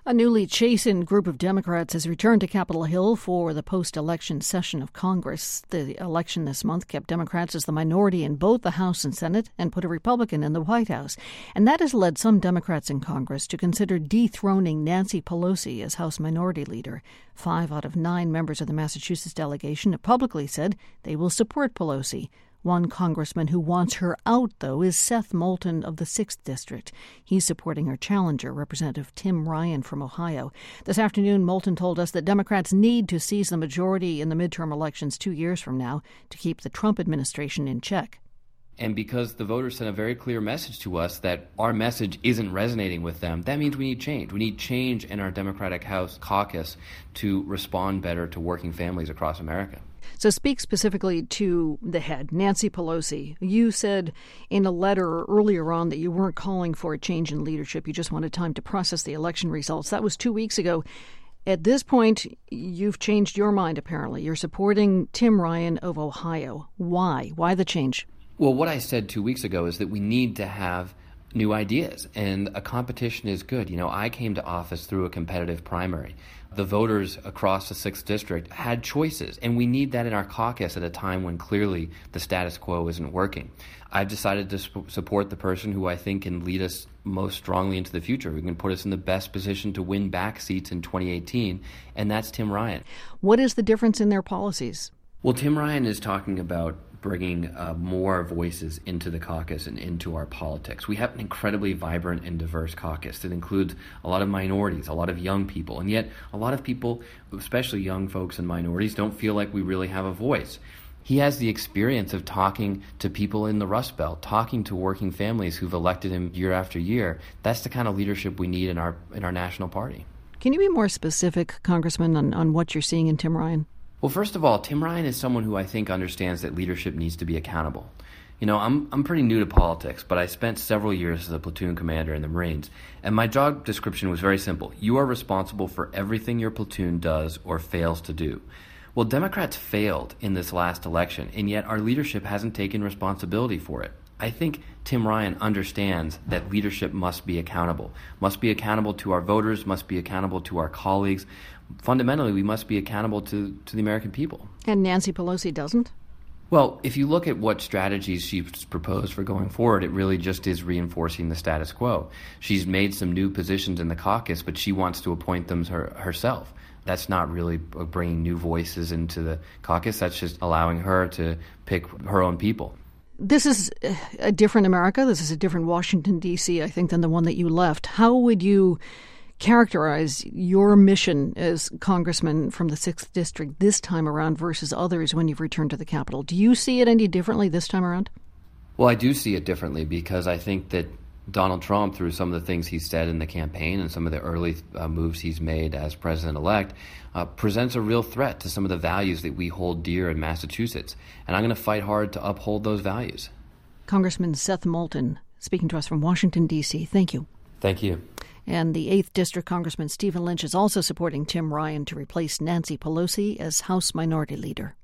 A newly chastened group of Democrats has returned to Capitol Hill for the post-election session of Congress. The election this month kept Democrats as the minority in both the House and Senate and put a Republican in the White House. And that has led some Democrats in Congress to consider dethroning Nancy Pelosi as House Minority Leader. 5 out of 9 members of the Massachusetts delegation have publicly said they will support Pelosi. One congressman who wants her out, though, is Seth Moulton of the 6th District. He's supporting her challenger, Representative Tim Ryan from Ohio. This afternoon, Moulton told us that Democrats need to seize the majority in the midterm elections 2 years from now to keep the Trump administration in check. And because the voters sent a very clear message to us that our message isn't resonating with them, that means we need change. We need change in our Democratic House caucus to respond better to working families across America. So speak specifically to the head, Nancy Pelosi. You said in a letter earlier on that you weren't calling for a change in leadership. You just wanted time to process the election results. That was 2 weeks ago. At this point, you've changed your mind, apparently. You're supporting Tim Ryan of Ohio. Why? Why the change? Well, what I said 2 weeks ago is that we need to have new ideas, and a competition is good. You know, I came to office through a competitive primary. The voters across the 6th District had choices, and we need that in our caucus at a time when clearly the status quo isn't working. I've decided to support the person who I think can lead us most strongly into the future, who can put us in the best position to win back seats in 2018, and that's Tim Ryan. What is the difference in their policies? Well, Tim Ryan is talking about bringing more voices into the caucus and into our politics. We have an incredibly vibrant and diverse caucus that includes a lot of minorities, a lot of young people, and yet a lot of people, especially young folks and minorities, don't feel like we really have a voice. He has the experience of talking to people in the Rust Belt, talking to working families who've elected him year after year. That's the kind of leadership we need in our national party. Can you be more specific, Congressman, on what you're seeing in Tim Ryan? Well, first of all, Tim Ryan is someone who I think understands that leadership needs to be accountable. You know, I'm pretty new to politics, but I spent several years as a platoon commander in the Marines, and my job description was very simple. You are responsible for everything your platoon does or fails to do. Well, Democrats failed in this last election, and yet our leadership hasn't taken responsibility for it. I think Tim Ryan understands that leadership must be accountable to our voters, must be accountable to our colleagues. Fundamentally, we must be accountable to the American people. And Nancy Pelosi doesn't? Well, if you look at what strategies she's proposed for going forward, it really just is reinforcing the status quo. She's made some new positions in the caucus, but she wants to appoint them herself. That's not really bringing new voices into the caucus. That's just allowing her to pick her own people. This is a different America. This is a different Washington, D.C., I think, than the one that you left. How would you characterize your mission as congressman from the 6th District this time around versus others when you've returned to the Capitol? Do you see it any differently this time around? Well, I do see it differently because I think that Donald Trump, through some of the things he said in the campaign and some of the early moves he's made as president-elect, presents a real threat to some of the values that we hold dear in Massachusetts. And I'm going to fight hard to uphold those values. Congressman Seth Moulton, speaking to us from Washington, D.C. Thank you. Thank you. And the 8th District Congressman Stephen Lynch is also supporting Tim Ryan to replace Nancy Pelosi as House Minority Leader.